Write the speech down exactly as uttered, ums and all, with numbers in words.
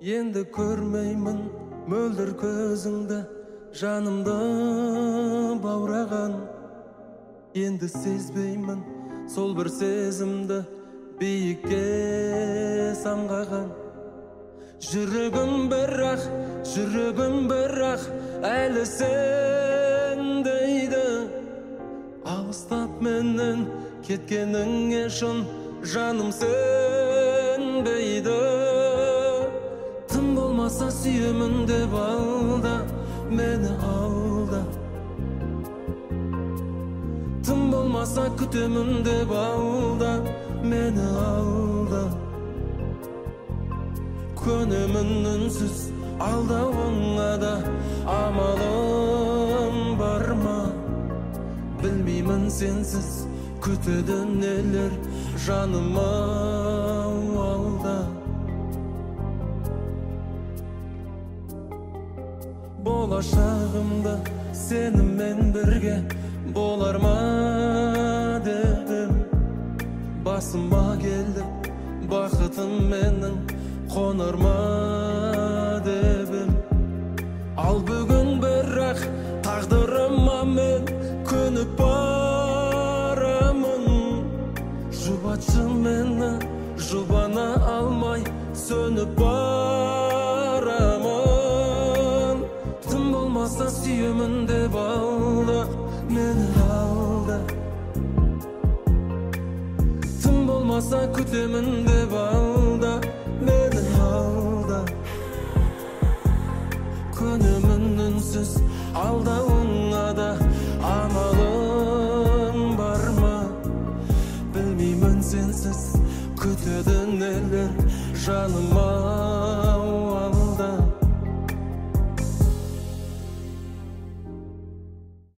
Енді көрмеймін мөлдір көзіңді, жанымды баураған. Енді сезбеймін сол бір сезімді, биікке самғаған. Жүрегім бірақ, жүрегім бірақ, әлі сен дейді. Алыстап менен кеткеніңе шын жаным сенбейді. Тым болмаса сүйемін деп алда, мені алда. Тым болмаса күтемін деп алда, мені алда. Көнемін үнсіз алдауыңа да, амалым бар ма? Білмеймін сенсіз күтеді нелер жаным алда. Болашағымда сенімен бірге болар ма дедім. Басыма келді бақытым менің, қонар ма дедім. Ал бүгін бірақ тағдырыма мен көніп барамын. Жұбатшы мені, жұбана алмай сөніп барамын. Тым болмаса сүйемін деп алда, мені алда. Тым болмаса күтемін деп алда, мені алда. Көнемін үнсіз алдауыңа да, амалым бар ма? Білмеймін сенсіз күтеді нелер жаныма